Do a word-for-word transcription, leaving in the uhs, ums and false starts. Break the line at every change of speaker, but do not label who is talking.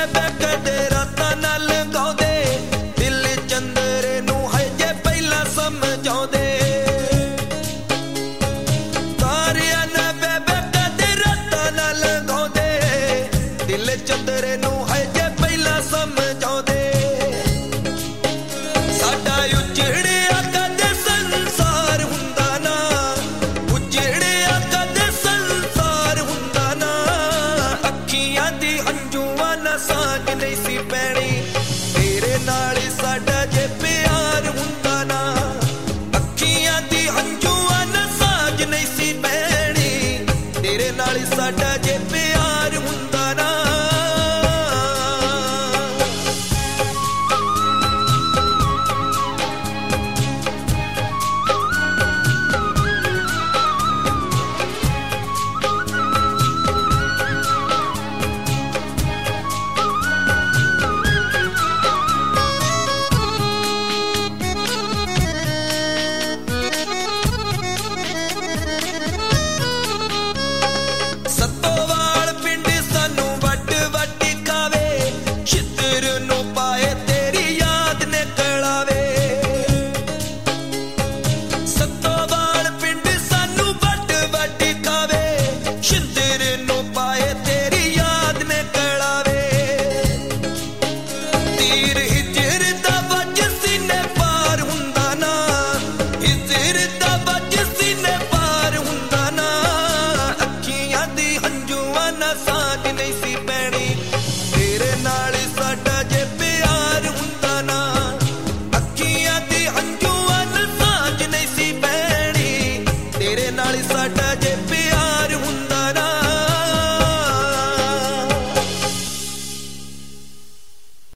ਬੇਬੇ ਕਦੇ ਰਾਤਾਂ ਨਾ ਲੰਘਾਉਂਦੇ, ਦਿਲ ਚੰਦਰੇ ਨੂੰ ਹੈ ਜੇ ਪਹਿਲਾਂ ਸਮਝਾਉਂਦੇ। ਤਾਰਿਆਂ ਨਾ ਬੇਬੇ ਕਦੇ ਰਾਤਾਂ ਨਾ ਲੰਘਾਉਂਦੇ, ਦਿਲ ਚੰਦਰੇ ਨੂੰ ਹੈ ਜੇ ਪਹਿਲਾਂ ਸਮਝਾਉਂਦੇ। ਸਾਡਾ ਉਜੜਿਆ ਕਦੇ ਸੰਸਾਰ ਹੁੰਦਾ ਨਾ, ਉਜੜਿਆ ਕਦੇ ਸੰਸਾਰ ਹੁੰਦਾ ਨਾ। ਅੱਖੀਆਂ ਦੀ ਹੰਝੂਆਂ ਨਾਲ ਸਾਂਝ ਨਹੀਂ ਸੀ ਪੈਣੀ, ਤੇਰੇ ਨਾਲ ਹੀ ਸਾਡਾ ਜੇ ਪਿਆਰ ਹੁੰਦਾ ਨਾ। ਅੱਖੀਆਂ ਦੀ ਹੰਝੂਆਂ ਨਾਲ ਸਾਂਝ ਨਹੀਂ ਸੀ ਪੈਣੀ, ਤੇਰੇ ਨਾਲ ਹੀ ਸਾਡਾ ਜੇ ਪਿਆਰ